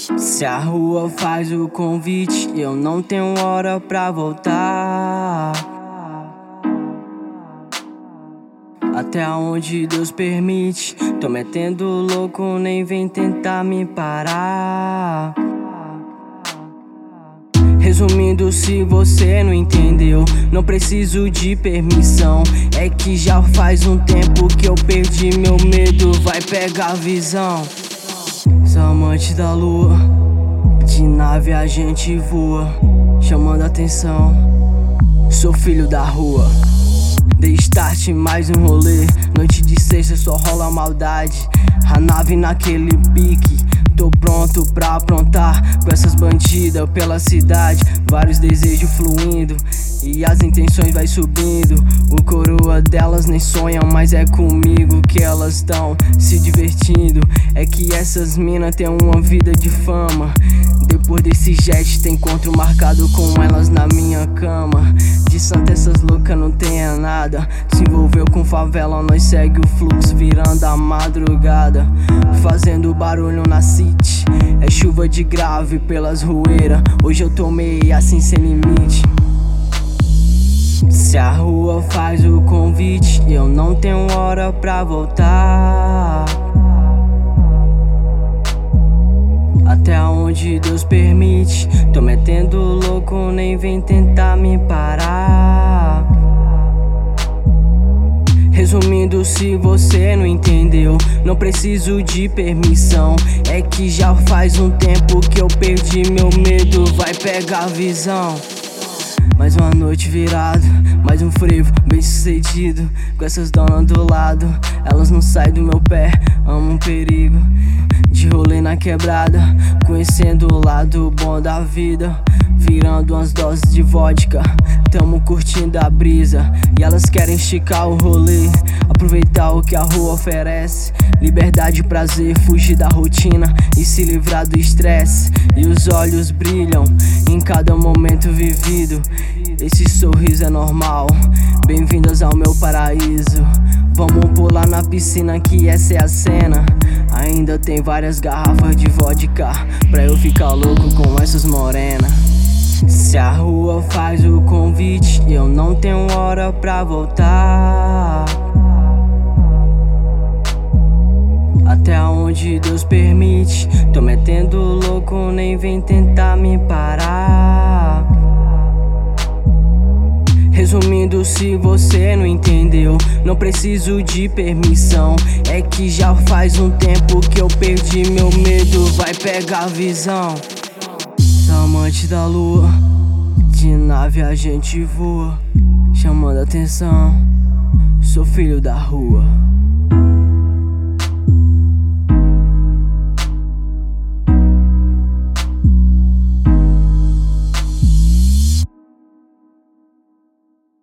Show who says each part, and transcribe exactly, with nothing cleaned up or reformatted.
Speaker 1: Se a rua faz o convite, eu não tenho hora pra voltar. Até onde Deus permite, tô metendo louco, nem vem tentar me parar. Resumindo, se você não entendeu, não preciso de permissão. É que já faz um tempo que eu perdi meu medo, vai pegar a visão. Sou amante da lua, de nave a gente voa, chamando atenção. Sou filho da rua, dei start em mais um rolê. Noite de sexta só rola maldade, a nave naquele pique. Tô pronto pra aprontar com essas bandidas pela cidade. Vários desejos fluindo e as intenções vai subindo. O coroa delas nem sonham, mas é comigo que elas tão se divertindo. É que essas minas têm uma vida de fama. Depois desse jet tem encontro marcado com elas na minha cama. De santa essas loucas não tem nada. Se envolveu com favela, nós segue o fluxo virando a madrugada. Fazendo barulho na city, é chuva de grave pelas rueiras. Hoje eu tomei assim sem limite. Se a rua faz o convite, eu não tenho hora pra voltar. Até onde Deus permite, tô metendo louco, nem vem tentar me parar. Resumindo, se você não entendeu, não preciso de permissão. É que já faz um tempo que eu perdi meu medo, vai pegar a visão. Mais uma noite virada, mais um frevo bem sucedido. Com essas donas do lado, elas não saem do meu pé, amo um perigo. De rolê na quebrada, conhecendo o lado bom da vida. Virando umas doses de vodka, tamo curtindo a brisa. E elas querem esticar o rolê, aproveitar o que a rua oferece. Liberdade, prazer, fugir da rotina e se livrar do estresse. E os olhos brilham em cada momento vivido. Esse sorriso é normal, bem-vindas ao meu paraíso. Vamos pular na piscina que essa é a cena. Ainda tem várias garrafas de vodka pra eu ficar louco com essas morenas. Se a rua faz o convite, eu não tenho hora pra voltar. Até onde Deus permite, tô metendo louco, nem vem tentar me parar. Resumindo, se você não entendeu, não preciso de permissão. É que já faz um tempo que eu perdi meu medo, vai pegar a visão. Sou amante da lua, de nave a gente voa, chamando atenção. Sou filho da rua.